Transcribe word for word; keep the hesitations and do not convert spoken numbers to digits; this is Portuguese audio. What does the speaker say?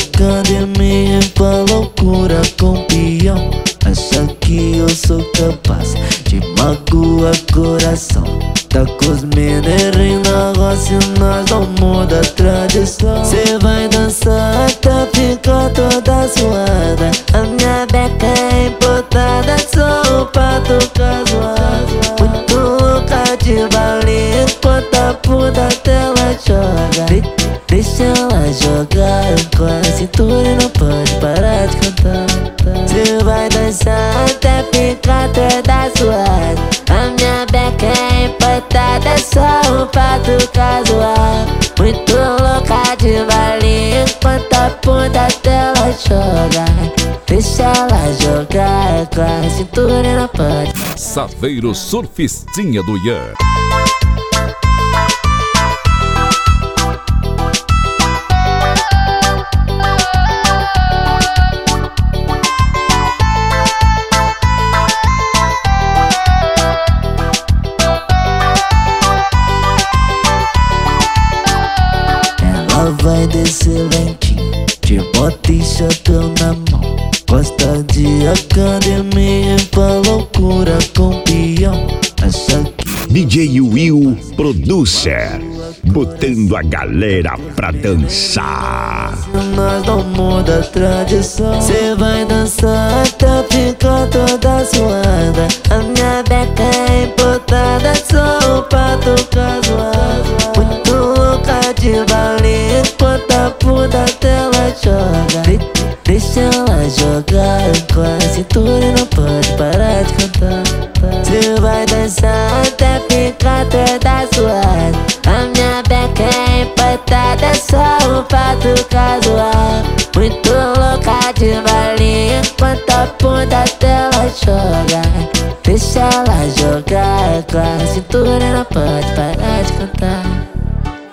academia pra loucura com peão. Acha que eu sou capaz de magoar coração. Tá com os mineirinhos na roça e nós não muda a tradição. Cê vai dançar até ficar toda suada. A minha beca é importada só pra tocar zoada. Muito louca de balinha enquanto a puta dela joga. De Deixa ela jogar com a cintura e não pode parar de cantar. Cê vai dançar até ficar toda suada. A minha beca é importada só pra tocar zoar. Muito louca de balinha enquanto a puta dela joga. Deixa ela jogar com a cintura e não pode. Saveiro Surfistinha do Ian. Vai descer lentinho, de bota e chapéu na mão. Gosta de academia pra loucura com peão. Acha que D J Will Producer, botando a galera pra dançar. nós não muda a tradição. Cê vai dançar até ficar toda suada. A minha beca é importada só pra tocar zoada. Muito louca de balinha enquanto a puta dela joga. De Deixa ela jogar com a cintura e não pode parar de cantar. Cê vai dançar até ficar toda suada. A minha beca é importada só pra tocar zoar. Muito louca de balinha enquanto a puta dela joga.